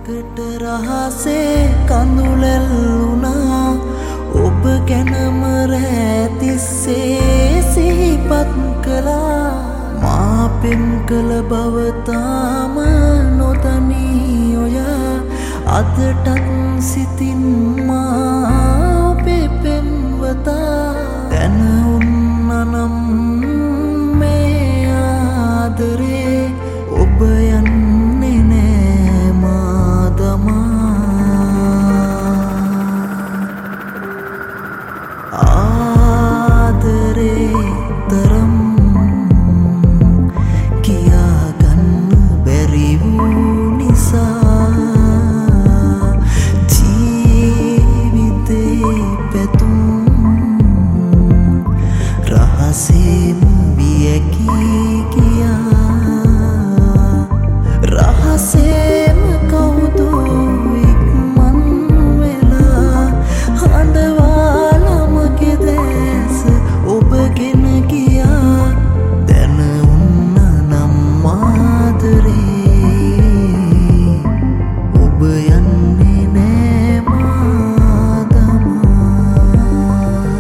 එකට රහසේ කඳුලැල් වුණා ඔබ ගැනම රෑ තිස්සේ සිහිපත් කළා මා පෙම් කළ බව තාම නොදනී ඔයා අදටත් සිතින් මා ඔබේ පෙම්වතා දැන උන්නනම් මේ ආදරේ ඔබ යන්නේ නෑ මා දමා ආදරේ තරම් කියාගන්න බැරි වූ නිසා ජීවිතේ පැතුම් රහසේම වියකී ගියා රහසේම කවුදු ඉක්මන් වෙලා හඬවාලමගේ දැස ඔබගෙන ගියා දැන උන්න නම් ආදරේ ඔබ යන්නේ නෑ මා දමා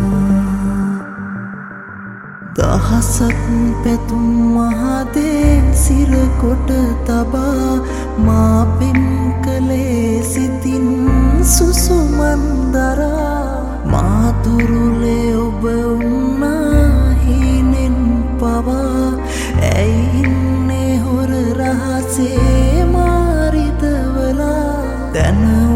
දහසක් පැතුම් මහදේ සිරකොට තබා මා පෙම් කළේ සිතින් සුසුමන් දරා මාතුරුලේ ඔබ උන්නා හීනෙන් පවා ඇයි ඉන්නේ හොර රහසේ මාරිතවලා දැන